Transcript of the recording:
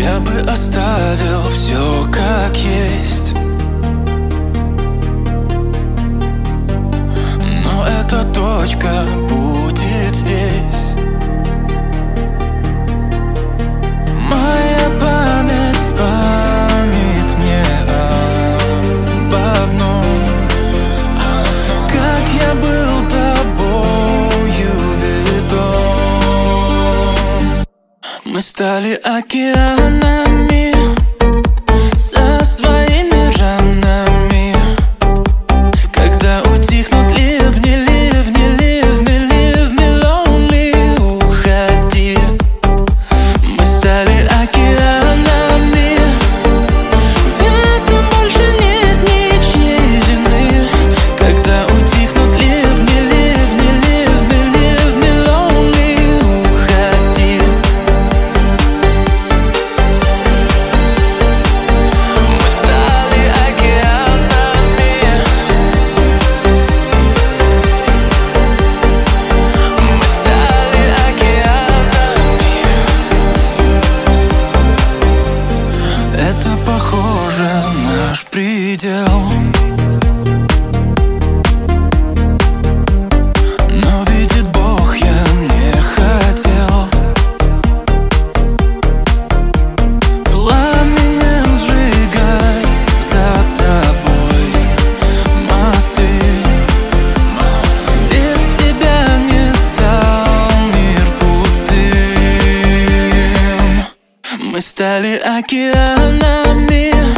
Я бы оставил все как есть, но эта точка будет здесь. Моя память вспомнит мне об одном: как я был тобою ведом. Мы стали океанами со своими ранами. Когда утихнут ливни, ливни, ливни, ливни, lonely, уходи. Мы стали океанами, в этом больше нет ничьей вины. Когда утихнут ливни, ливни, ливни, ливни, lonely, уходи. Мы стали океанами, мы стали океанами. Это похоже наш предел, но видит Бог, я не хотел пламенем сжигать за тобой мосты. Без тебя не стал мир пустым. Мы стали океанами